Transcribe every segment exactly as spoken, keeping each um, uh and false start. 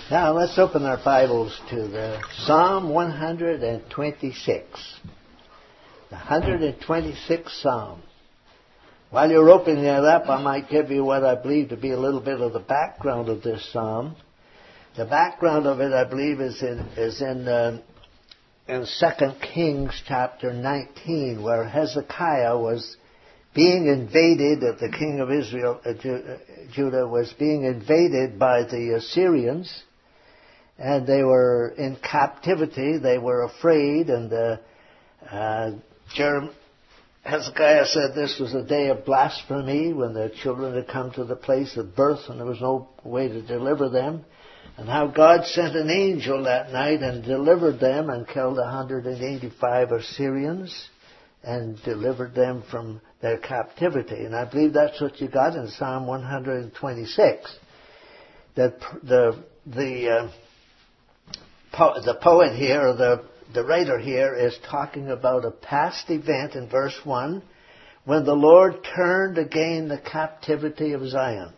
Now let's open our Bibles to the Psalm one hundred twenty-six. The one hundred twenty-sixth Psalm. While you're opening that up, I might give you what I believe to be a little bit of the background of this Psalm. The background of it, I believe, is in is in uh, in Second Kings chapter nineteen, where Hezekiah was being invaded, uh, the king of Israel, uh, Ju- uh, Judah, was being invaded by the Assyrians. And they were in captivity. They were afraid. And uh, uh, Jeremiah, Hezekiah said this was a day of blasphemy when their children had come to the place of birth and there was no way to deliver them. And how God sent an angel that night and delivered them and killed one hundred eighty-five Assyrians and delivered them from their captivity. And I believe that's what you got in Psalm one hundred twenty-six. That the the uh, Po- the poet here, or the, the writer here, is talking about a past event in verse one, when the Lord turned again the captivity of Zion.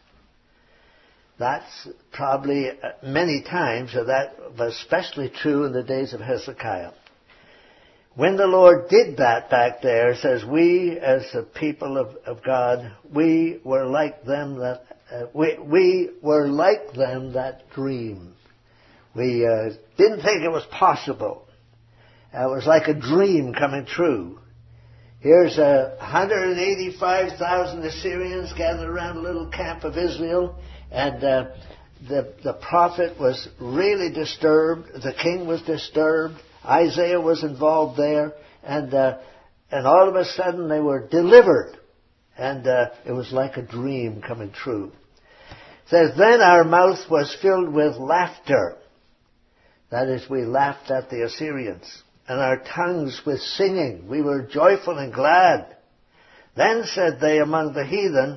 That's probably many times, or that was especially true in the days of Hezekiah. When the Lord did that back there, it says, we as the people of, of God, we were like them that, uh, we, we were like them that dream. We uh, didn't think it was possible. Uh, it was like a dream coming true. Here's uh, one hundred eighty-five thousand Assyrians gathered around a little camp of Israel, and uh, the the prophet was really disturbed. The king was disturbed. Isaiah was involved there, and uh, and all of a sudden they were delivered, and uh, it was like a dream coming true. It says, then our mouth was filled with laughter. That is, we laughed at the Assyrians, and our tongues with singing. We were joyful and glad. Then said they among the heathen,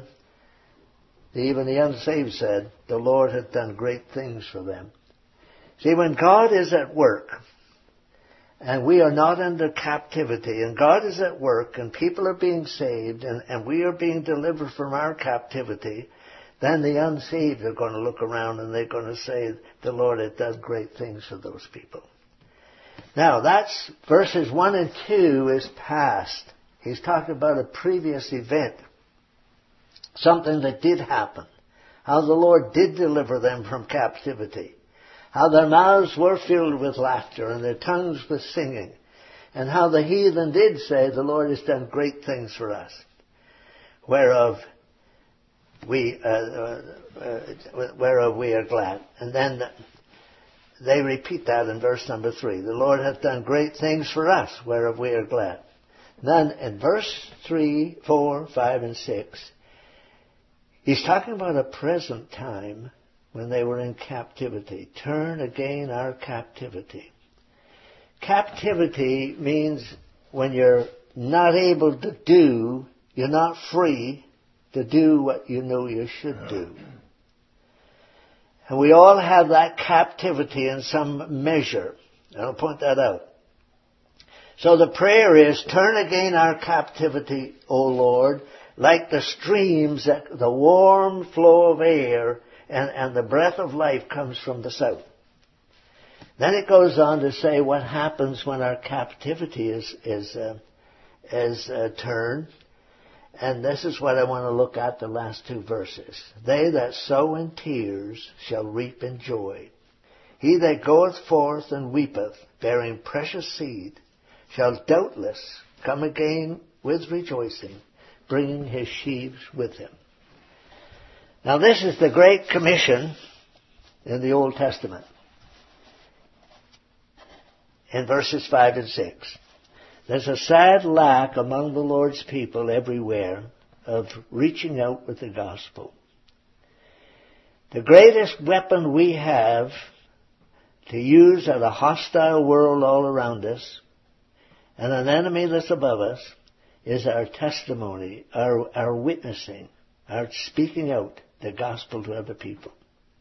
even the unsaved said, the Lord had done great things for them. See, when God is at work, and we are not under captivity, and God is at work, and people are being saved, and, and we are being delivered from our captivity, then the unsaved are going to look around and they're going to say, the Lord had done great things for those people. Now, that's verses one and two is past. He's talking about a previous event. Something that did happen. How the Lord did deliver them from captivity. How their mouths were filled with laughter and their tongues with singing. And how the heathen did say, the Lord has done great things for us. Whereof we, uh, uh, uh, whereof we are glad. And then they repeat that in verse number three. The Lord hath done great things for us, whereof we are glad. Then in verse three, four, five, and six, he's talking about a present time when they were in captivity. Turn again our captivity. Captivity means when you're not able to do, you're not free to do what you know you should do. And we all have that captivity in some measure. I'll point that out. So the prayer is, turn again our captivity, O Lord, like the streams, that the warm flow of air and, and the breath of life comes from the south. Then it goes on to say what happens when our captivity is, is, uh, is uh, turned. And this is what I want to look at, the last two verses. They that sow in tears shall reap in joy. He that goeth forth and weepeth, bearing precious seed, shall doubtless come again with rejoicing, bringing his sheaves with him. Now this is the Great Commission in the Old Testament. In verses five and six. There's a sad lack among the Lord's people everywhere of reaching out with the gospel. The greatest weapon we have to use at a hostile world all around us and an enemy that's above us is our testimony, our, our witnessing, our speaking out the gospel to other people.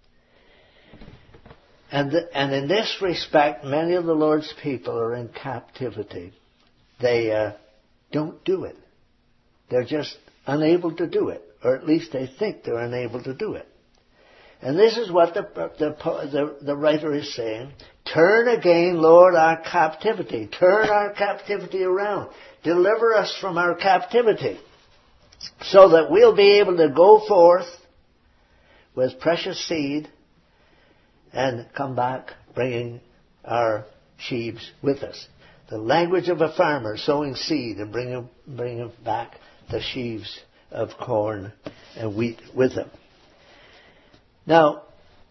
And, the, and in this respect, many of the Lord's people are in captivity. They uh, don't do it. They're just unable to do it. Or at least they think they're unable to do it. And this is what the, the, the, the writer is saying. Turn again, Lord, our captivity. Turn our captivity around. Deliver us from our captivity, so that we'll be able to go forth with precious seed and come back bringing our sheaves with us. The language of a farmer sowing seed and bringing, bringing back the sheaves of corn and wheat with him. Now,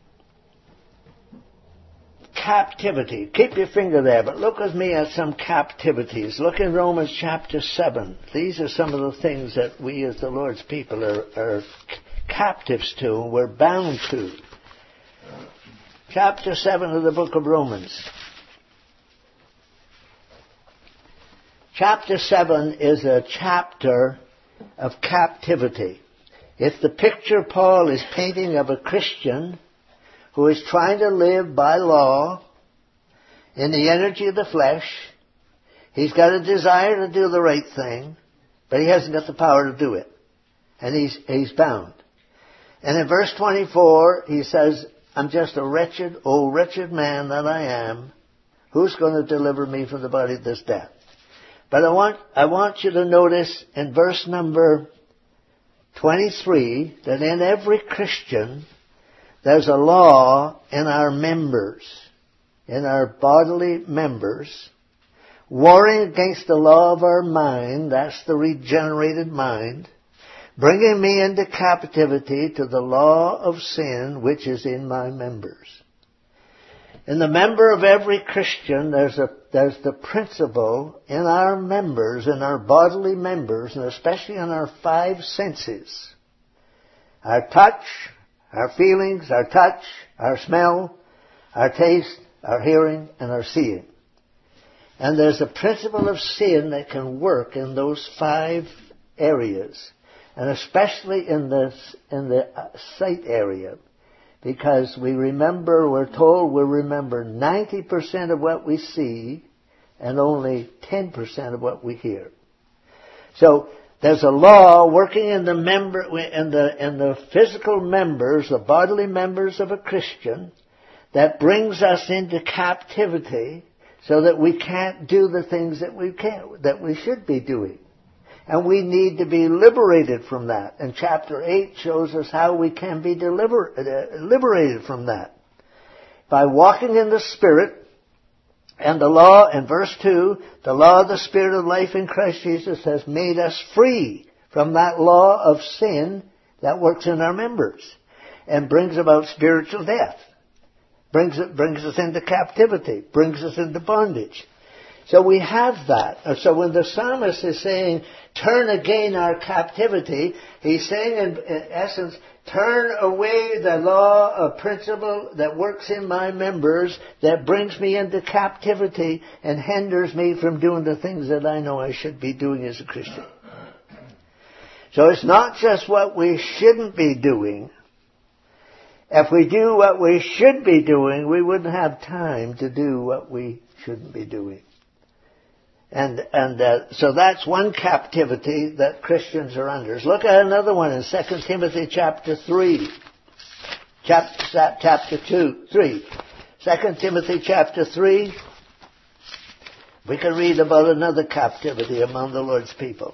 captivity. Keep your finger there, but look with me at some captivities. Look in Romans chapter seven. These are some of the things that we as the Lord's people are, are captives to and we're bound to. Chapter seven of the book of Romans. Chapter seven is a chapter of captivity. It's the picture Paul is painting of a Christian who is trying to live by law in the energy of the flesh. He's got a desire to do the right thing, but he hasn't got the power to do it. And he's, he's bound. And in verse twenty-four, he says, I'm just a wretched, oh wretched man that I am. Who's going to deliver me from the body of this death? But I want, I want you to notice in verse number twenty-three that in every Christian there's a law in our members, in our bodily members, warring against the law of our mind, that's the regenerated mind, bringing me into captivity to the law of sin which is in my members. In the member of every Christian, there's a there's the principle in our members, in our bodily members, and especially in our five senses. Our touch, our feelings, our touch, our smell, our taste, our hearing, and our seeing. And there's a principle of sin that can work in those five areas, and especially in the, in the sight area. Because we remember, we're told we remember ninety percent of what we see and only ten percent of what we hear. So there's a law working in the member, in the, in the physical members, the bodily members of a Christian, that brings us into captivity so that we can't do the things that we can, that we should be doing. And we need to be liberated from that. And chapter eight shows us how we can be deliver, uh, liberated from that. By walking in the Spirit, and the law, in verse two, the law of the Spirit of life in Christ Jesus has made us free from that law of sin that works in our members and brings about spiritual death. Brings it, brings us into captivity, brings us into bondage. So we have that. So when the psalmist is saying, turn again our captivity, he's saying in, in essence, turn away the law of principle that works in my members that brings me into captivity and hinders me from doing the things that I know I should be doing as a Christian. So it's not just what we shouldn't be doing. If we do what we should be doing, we wouldn't have time to do what we shouldn't be doing. And and uh, so that's one captivity that Christians are under. Look at another one in Second Timothy chapter three, chapter chapter two, three. Second Timothy chapter three. We can read about another captivity among the Lord's people.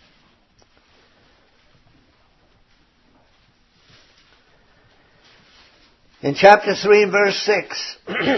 In chapter three, verse six.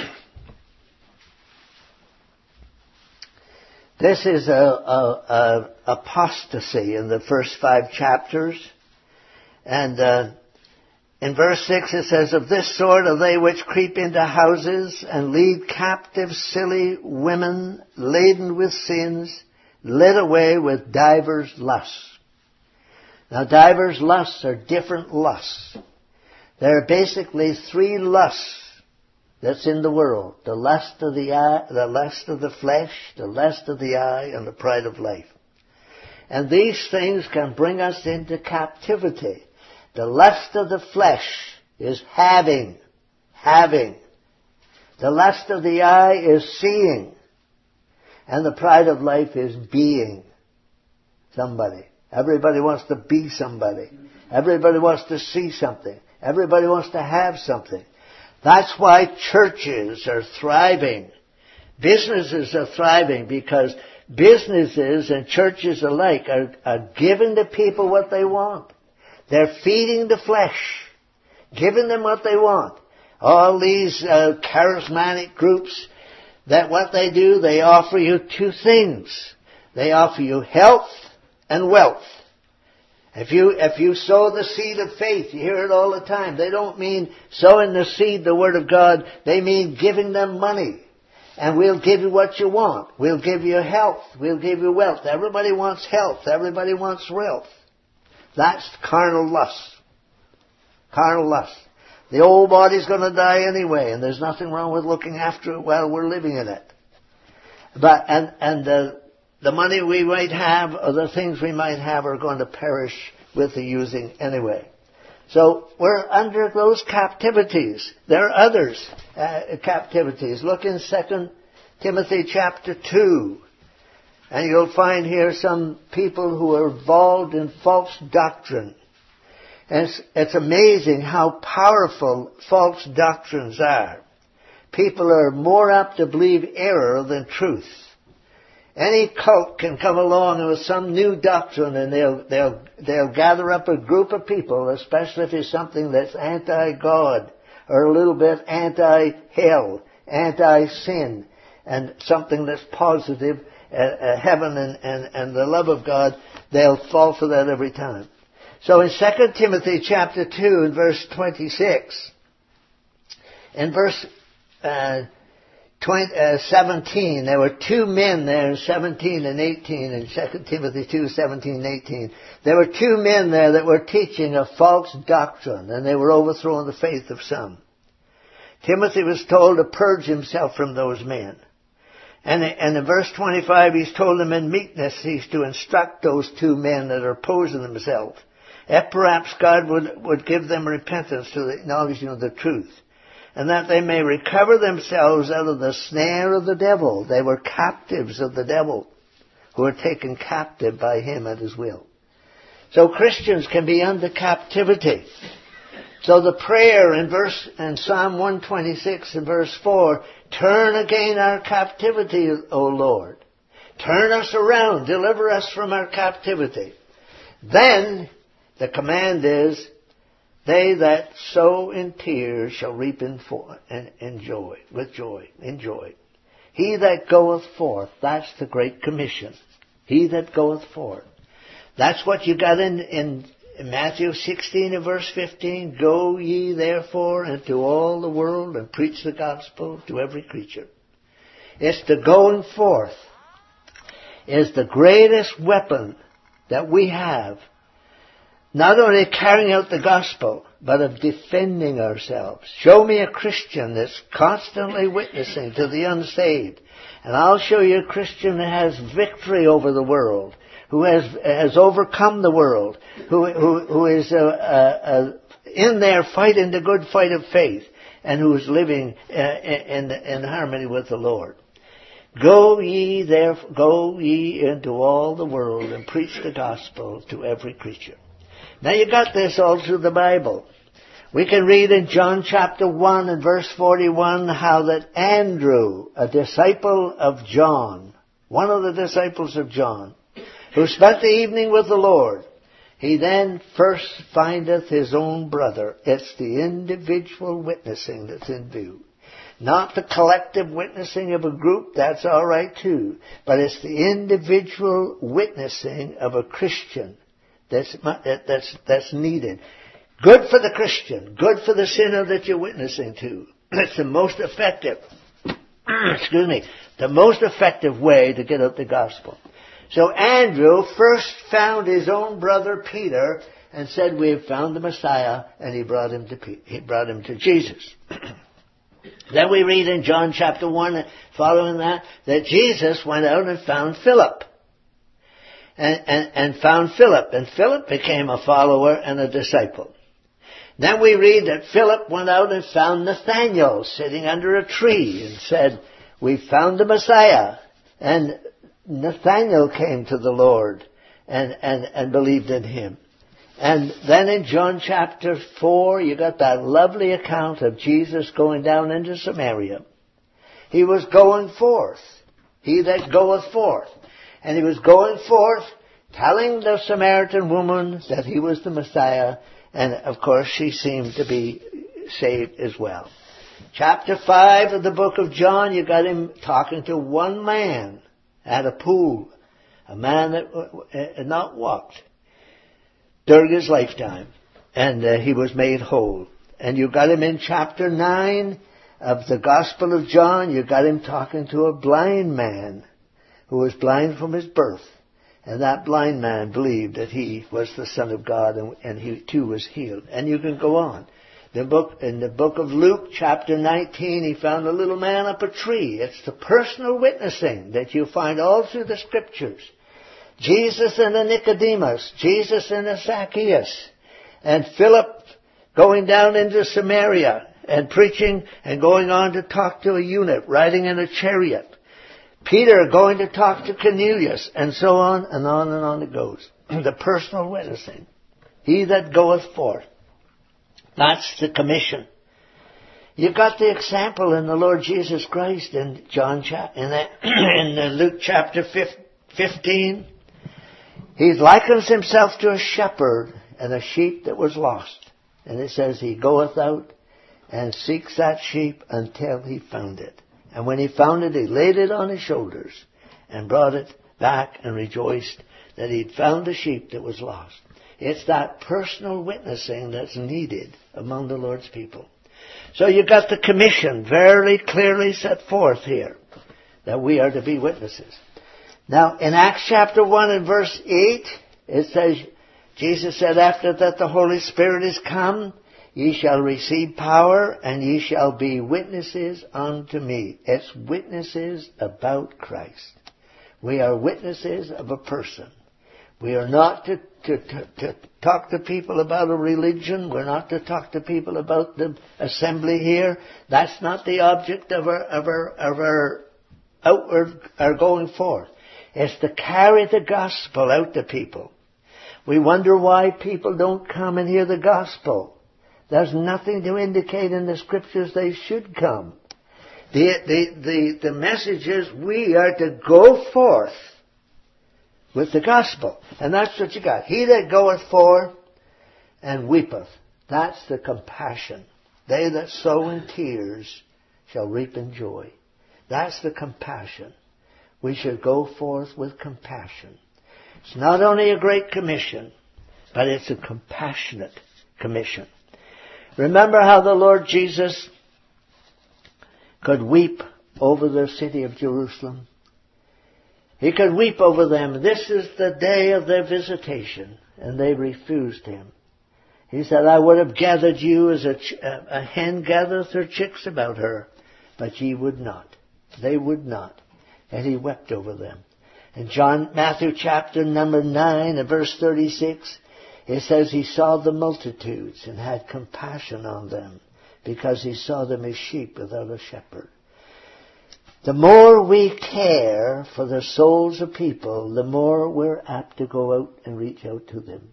This is a, a, a apostasy in the first five chapters. And uh, in verse six it says, of this sort are they which creep into houses and lead captive silly women laden with sins, led away with divers lusts. Now divers lusts are different lusts. There are basically three lusts that's in the world. The lust of the eye, the lust of the flesh, the lust of the eye, and the pride of life. And these things can bring us into captivity. The lust of the flesh is having, having. The lust of the eye is seeing. And the pride of life is being somebody. Everybody wants to be somebody. Everybody wants to see something. Everybody wants to have something. That's why churches are thriving. Businesses are thriving because businesses and churches alike are, are giving the people what they want. They're feeding the flesh, giving them what they want. All these uh, charismatic groups, that what they do, they offer you two things. They offer you health and wealth. If you, if you sow the seed of faith, you hear it all the time. They don't mean sowing the seed, the Word of God. They mean giving them money. And we'll give you what you want. We'll give you health. We'll give you wealth. Everybody wants health. Everybody wants wealth. That's carnal lust. Carnal lust. The old body's going to die anyway, and there's nothing wrong with looking after it while we're living in it. But, and, and the, the money we might have, or the things we might have, are going to perish with the using anyway. So we're under those captivities. There are others, uh, captivities. Look in Second Timothy chapter two. And you'll find here some people who are involved in false doctrine. And it's, it's amazing how powerful false doctrines are. People are more apt to believe error than truth. Any cult can come along with some new doctrine, and they'll they'll they'll gather up a group of people, especially if it's something that's anti-God or a little bit anti-hell, anti-sin, and something that's positive, uh, uh, heaven and, and and the love of God. They'll fall for that every time. So in Second Timothy chapter two and verse twenty-six, in verse uh, twenty, uh, seventeen, there were two men there in seventeen and eighteen, in Second Timothy two, seventeen and eighteen. There were two men there that were teaching a false doctrine, and they were overthrowing the faith of some. Timothy was told to purge himself from those men. And, and in verse twenty-five, he's told them in meekness, he's to instruct those two men that are opposing themselves. If perhaps God would, would give them repentance to the acknowledging of the truth, and that they may recover themselves out of the snare of the devil. They were captives of the devil, who were taken captive by him at his will. So Christians can be under captivity. So the prayer in verse in Psalm one twenty-six and verse four, turn again our captivity, O Lord. Turn us around, deliver us from our captivity. Then the command is, they that sow in tears shall reap in, for, in, in joy, with joy, in joy. He that goeth forth, that's the Great Commission. He that goeth forth. That's what you got in, in Matthew sixteen and verse fifteen. Go ye therefore into all the world and preach the gospel to every creature. It's the going forth is the greatest weapon that we have. Not only carrying out the gospel, but of defending ourselves. Show me a Christian that's constantly witnessing to the unsaved, and I'll show you a Christian that has victory over the world, who has has overcome the world, who who, who is uh, uh, uh, in there fighting the good fight of faith, and who is living uh, in in harmony with the Lord. Go ye therefore, go ye into all the world and preach the gospel to every creature. Now you got this all through the Bible. We can read in John chapter one and verse forty-one how that Andrew, a disciple of John, one of the disciples of John, who spent the evening with the Lord, he then first findeth his own brother. It's the individual witnessing that's in view. Not the collective witnessing of a group, that's all right too. But it's the individual witnessing of a Christian That's, that's, that's needed. Good for the Christian. Good for the sinner that you're witnessing to. It's the most effective, excuse me, the most effective way to get out the gospel. So Andrew first found his own brother Peter and said, we have found the Messiah, and he brought him to, he brought him to Jesus. Then we read in John chapter one, following that, that Jesus went out and found Philip. And, and, and found Philip. And Philip became a follower and a disciple. Then we read that Philip went out and found Nathanael sitting under a tree and said, we found the Messiah. And Nathanael came to the Lord and, and, and believed in him. And then in John chapter four, you got that lovely account of Jesus going down into Samaria. He was going forth. He that goeth forth. And he was going forth telling the Samaritan woman that he was the Messiah. And of course she seemed to be saved as well. Chapter five of the book of John, you got him talking to one man at a pool. A man that had not walked during his lifetime. And uh, he was made whole. And you got him in chapter nine of the Gospel of John. You got him talking to a blind man who was blind from his birth. And that blind man believed that he was the Son of God, and, and he too was healed. And you can go on. The book, in the book of Luke, chapter nineteen, he found a little man up a tree. It's the personal witnessing that you find all through the Scriptures. Jesus and a Nicodemus, Jesus and a Zacchaeus, and Philip going down into Samaria and preaching and going on to talk to a eunuch riding in a chariot. Peter going to talk to Cornelius, and so on and on and on it goes. The personal witnessing. He that goeth forth. That's the commission. You've got the example in the Lord Jesus Christ in John in, the, in Luke chapter fifteen. He likens himself to a shepherd and a sheep that was lost. And it says he goeth out and seeks that sheep until he found it. And when he found it, he laid it on his shoulders and brought it back and rejoiced that he'd found the sheep that was lost. It's that personal witnessing that's needed among the Lord's people. So you've got the commission very clearly set forth here, that we are to be witnesses. Now, in Acts chapter one and verse eight, it says, Jesus said, after that the Holy Spirit is come, ye shall receive power, and ye shall be witnesses unto me. It's witnesses about Christ. We are witnesses of a person. We are not to, to, to, to talk to people about a religion. We're not to talk to people about the assembly here. That's not the object of our, of our, of our outward, our going forth. It's to carry the gospel out to people. We wonder why people don't come and hear the gospel. There's nothing to indicate in the Scriptures they should come. The, the, the, the message is we are to go forth with the gospel. And that's what you got. He that goeth forth and weepeth. That's the compassion. They that sow in tears shall reap in joy. That's the compassion. We should go forth with compassion. It's not only a great commission, but it's a compassionate commission. Remember how the Lord Jesus could weep over the city of Jerusalem? He could weep over them. This is the day of their visitation, and they refused him. He said, I would have gathered you as a, ch- a hen gathereth her chicks about her, but ye would not. They would not. And he wept over them. In John, Matthew chapter number nine and verse thirty-six, it says he saw the multitudes and had compassion on them because he saw them as sheep without a shepherd. The more we care for the souls of people, the more we're apt to go out and reach out to them.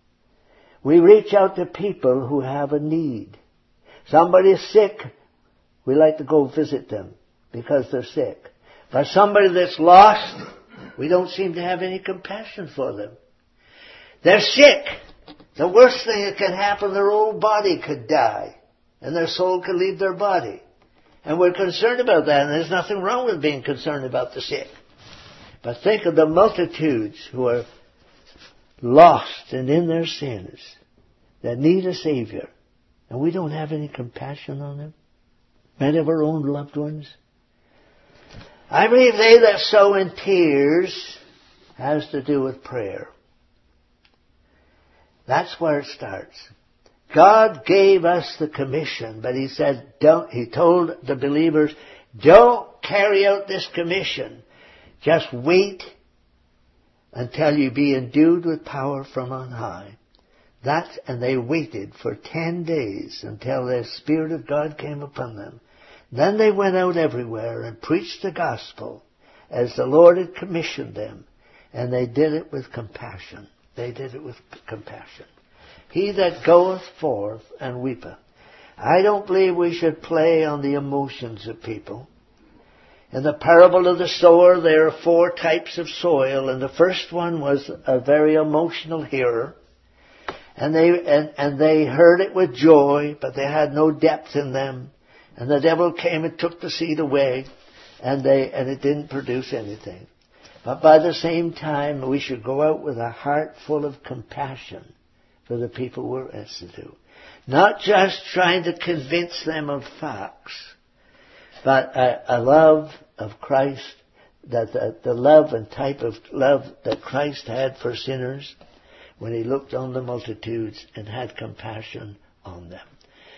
We reach out to people who have a need. Somebody's sick, we like to go visit them because they're sick. But somebody that's lost, we don't seem to have any compassion for them. They're sick. The worst thing that can happen, their old body could die. And their soul could leave their body. And we're concerned about that, and there's nothing wrong with being concerned about the sick. But think of the multitudes who are lost and in their sins, that need a Savior. And we don't have any compassion on them. Many of our own loved ones. I believe they that sow in tears has to do with prayer. That's where it starts. God gave us the commission, but he said, don't, he told the believers, don't carry out this commission. Just wait until you be endued with power from on high. That, and they waited for ten days until the Spirit of God came upon them. Then they went out everywhere and preached the gospel as the Lord had commissioned them. And they did it with compassion. They did it with compassion. He that goeth forth and weepeth. I don't believe we should play on the emotions of people. In the parable of the sower, there are four types of soil, and the first one was a very emotional hearer. And they, and, and they heard it with joy, but they had no depth in them. And the devil came and took the seed away, and they, and it didn't produce anything. But by the same time, we should go out with a heart full of compassion for the people we're asked to do. Not just trying to convince them of facts, but a, a love of Christ, that the, the love and type of love that Christ had for sinners when he looked on the multitudes and had compassion on them.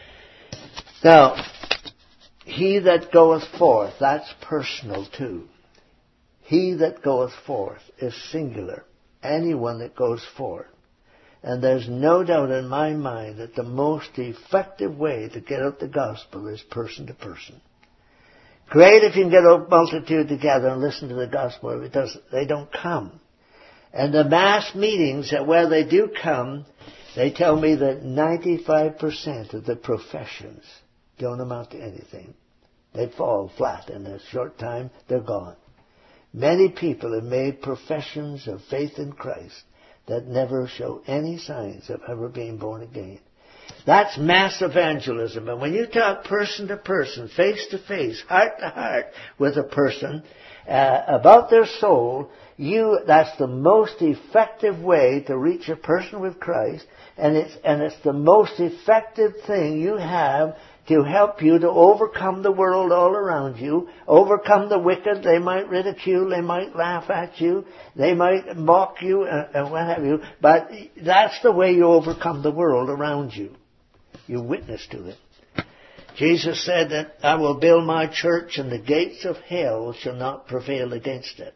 Now, he that goeth forth, that's personal too. He that goeth forth is singular. Anyone that goes forth. And there's no doubt in my mind that the most effective way to get out the gospel is person to person. Great if you can get a multitude together and listen to the gospel. If it doesn't, they don't come. And the mass meetings that where they do come, they tell me that ninety-five percent of the professions don't amount to anything. They fall flat in a short time. They're gone. Many people have made professions of faith in Christ that never show any signs of ever being born again. That's mass evangelism. And when you talk person to person, face to face, heart to heart with a person uh, about their soul, you that's the most effective way to reach a person with Christ, and it's and it's the most effective thing you have to help you to overcome the world all around you, overcome the wicked. They might ridicule, they might laugh at you, they might mock you, and, and what have you, but that's the way you overcome the world around you. You witness to it. Jesus said that I will build my church and the gates of hell shall not prevail against it.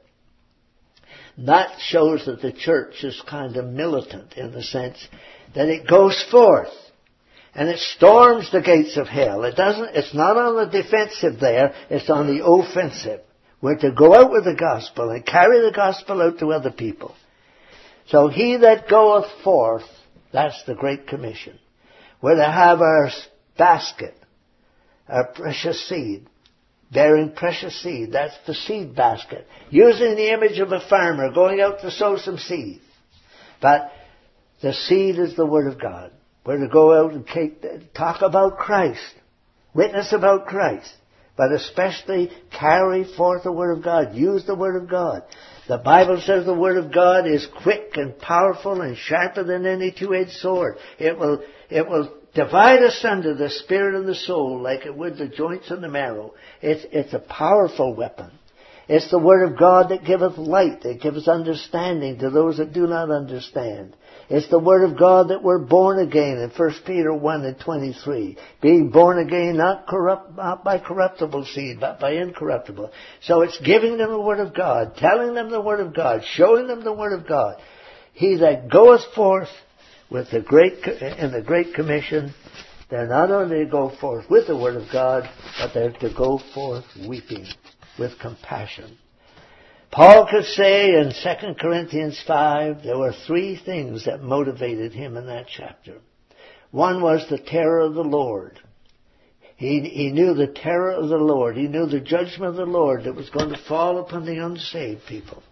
That shows that the church is kind of militant in the sense that it goes forth and it storms the gates of hell. It doesn't, it's not on the defensive there, it's on the offensive. We're to go out with the gospel and carry the gospel out to other people. So he that goeth forth, that's the Great Commission. We're to have our basket, our precious seed, bearing precious seed. That's the seed basket. Using the image of a farmer going out to sow some seed. But the seed is the Word of God. We're to go out and talk about Christ, witness about Christ, but especially carry forth the Word of God. Use the Word of God. The Bible says the Word of God is quick and powerful and sharper than any two-edged sword. It will, it will divide asunder the spirit and the soul like it would the joints and the marrow. It's, it's a powerful weapon. It's the Word of God that giveth light, that gives understanding to those that do not understand. It's the Word of God that we're born again in First Peter one and twenty-three. Being born again not corrupt, not by corruptible seed, but by incorruptible. So it's giving them the Word of God, telling them the Word of God, showing them the Word of God. He that goeth forth with the great, in the Great Commission, they're not only to go forth with the Word of God, but they're to go forth weeping with compassion. Paul could say in Second Corinthians five, there were three things that motivated him in that chapter. One was the terror of the Lord. He, he knew the terror of the Lord. He knew the judgment of the Lord that was going to fall upon the unsaved people.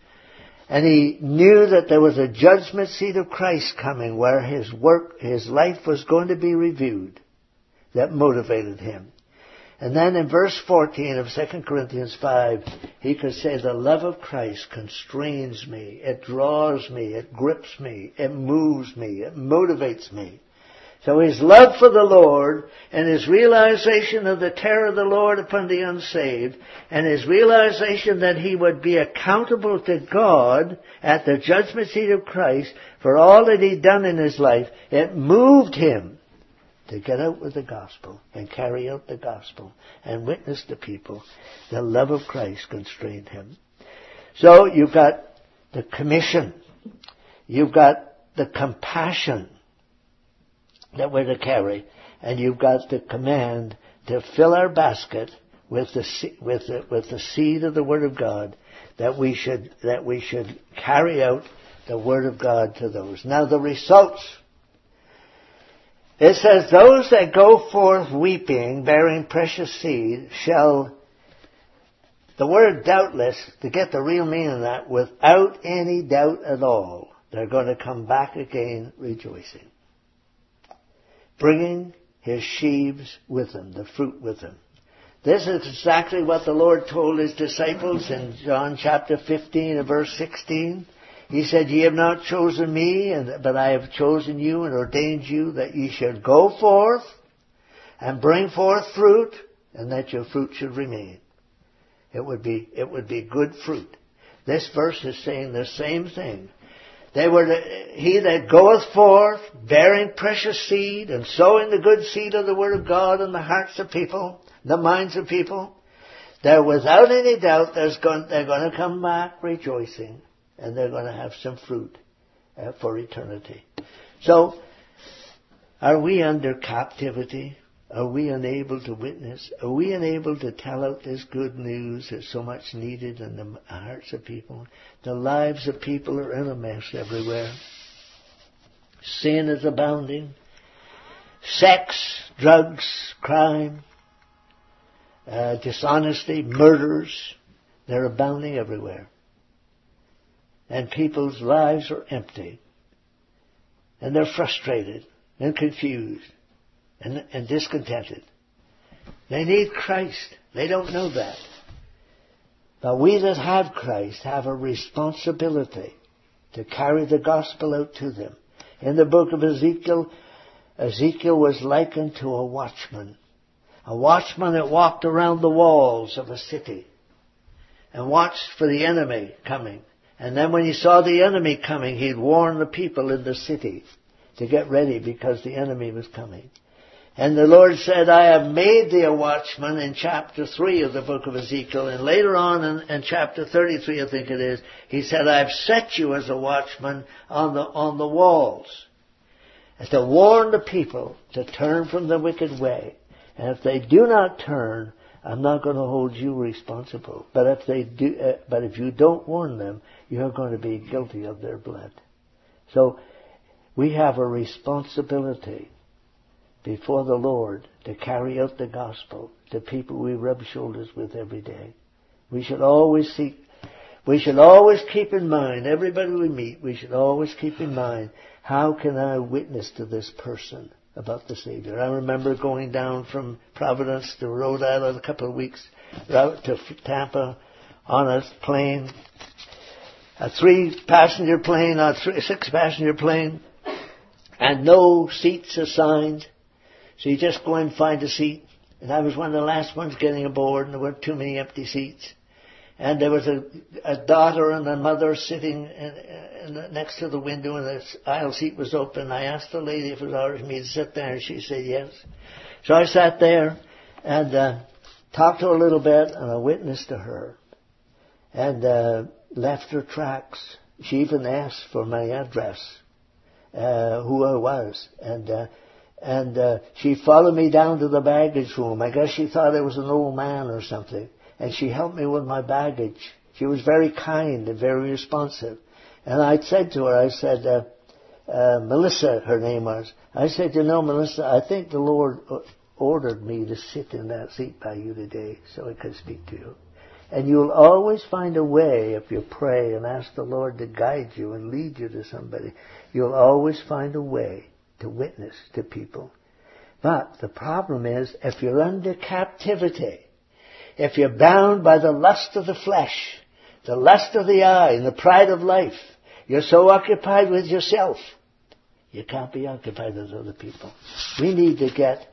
And he knew that there was a judgment seat of Christ coming where his work, his life was going to be reviewed. That motivated him. And then in verse fourteen of Second Corinthians five, he could say, the love of Christ constrains me, it draws me, it grips me, it moves me, it motivates me. So his love for the Lord and his realization of the terror of the Lord upon the unsaved and his realization that he would be accountable to God at the judgment seat of Christ for all that he'd done in his life, it moved him to get out with the gospel and carry out the gospel and witness to people. The love of Christ constrained him. So you've got the commission. You've got the compassion that we're to carry. And you've got the command to fill our basket with the, with the, with the seed of the Word of God, that we should, that we should carry out the Word of God to those. Now the results It says, those that go forth weeping, bearing precious seed, shall, the word doubtless, to get the real meaning of that, without any doubt at all, they're going to come back again rejoicing, bringing his sheaves with him, the fruit with him. This is exactly what the Lord told his disciples in John chapter fifteen and verse sixteen. He said, ye have not chosen me, but I have chosen you and ordained you that ye should go forth and bring forth fruit, and that your fruit should remain. It would be, it would be good fruit. This verse is saying the same thing. They were the, he that goeth forth, bearing precious seed, and sowing the good seed of the Word of God in the hearts of people, the minds of people. They're without any doubt there's going, they're going to come back rejoicing, and they're going to have some fruit uh, for eternity. So, are we under captivity? Are we unable to witness? Are we unable to tell out this good news that's so much needed in the hearts of people? The lives of people are in a mess everywhere. Sin is abounding. Sex, drugs, crime, uh, dishonesty, murders, they're abounding everywhere. And people's lives are empty. And they're frustrated and confused. And, and discontented. They need Christ. They don't know that. But we that have Christ have a responsibility to carry the gospel out to them. In the book of Ezekiel, Ezekiel was likened to a watchman. A watchman that walked around the walls of a city and watched for the enemy coming. And then when he saw the enemy coming, he'd warn the people in the city to get ready because the enemy was coming. And the Lord said, I have made thee a watchman in chapter three of the book of Ezekiel. And later on in, in chapter thirty-three, I think it is, he said, I have set you as a watchman on the, on the walls. As to warn the people to turn from the wicked way. And if they do not turn, I'm not going to hold you responsible. But if they do, uh, but if you don't warn them, you're going to be guilty of their blood. So, we have a responsibility before the Lord to carry out the gospel to people we rub shoulders with every day. We should always seek, we should always keep in mind, everybody we meet, we should always keep in mind, how can I witness to this person about the Savior? I remember going down from Providence to Rhode Island a couple of weeks, route to Tampa on a plane, a three-passenger plane, a three, six-passenger plane, and no seats assigned. So you just go and find a seat. And I was one of the last ones getting aboard, and there weren't too many empty seats. And there was a, a daughter and a mother sitting in, in the, next to the window, and the aisle seat was open. I asked the lady if it was all right for me to sit there, and she said yes. So I sat there and uh, talked to her a little bit, and I witnessed to her. And uh, left her tracks. She even asked for my address, uh, who I was. And... Uh, And uh, she followed me down to the baggage room. I guess she thought I was an old man or something. And she helped me with my baggage. She was very kind and very responsive. And I said to her, I said, uh, uh, Melissa, her name was. I said, you know, Melissa, I think the Lord ordered me to sit in that seat by you today so I could speak to you. And you'll always find a way, if you pray and ask the Lord to guide you and lead you to somebody, you'll always find a way to witness to people. But the problem is, if you're under captivity, if you're bound by the lust of the flesh, the lust of the eye, and the pride of life, you're so occupied with yourself, you can't be occupied with other people. We need to get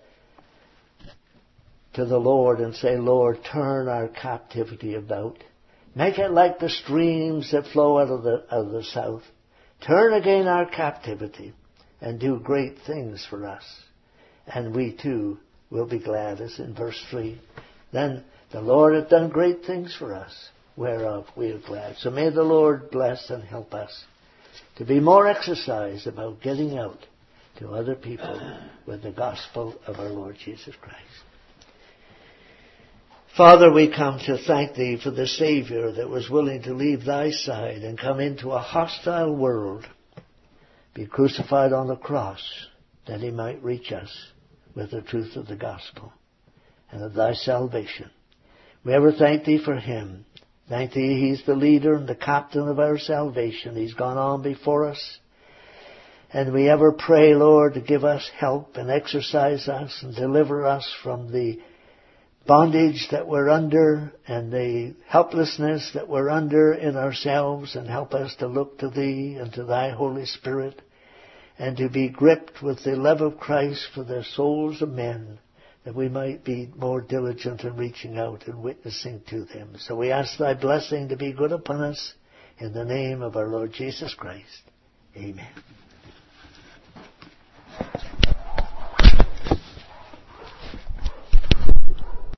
to the Lord and say, Lord, turn our captivity about. Make it like the streams that flow out of the, out of the south. Turn again our captivity and do great things for us. And we too will be glad, as in verse three. Then the Lord hath done great things for us, whereof we are glad. So may the Lord bless and help us to be more exercised about getting out to other people with the gospel of our Lord Jesus Christ. Father, we come to thank Thee for the Savior that was willing to leave Thy side and come into a hostile world, be crucified on the cross, that he might reach us with the truth of the gospel and of thy salvation. We ever thank thee for him. Thank thee, he's the leader and the captain of our salvation. He's gone on before us. And we ever pray, Lord, to give us help and exercise us and deliver us from the bondage that we're under and the helplessness that we're under in ourselves, and help us to look to thee and to thy Holy Spirit and to be gripped with the love of Christ for the souls of men, that we might be more diligent in reaching out and witnessing to them. So we ask thy blessing to be good upon us in the name of our Lord Jesus Christ. Amen.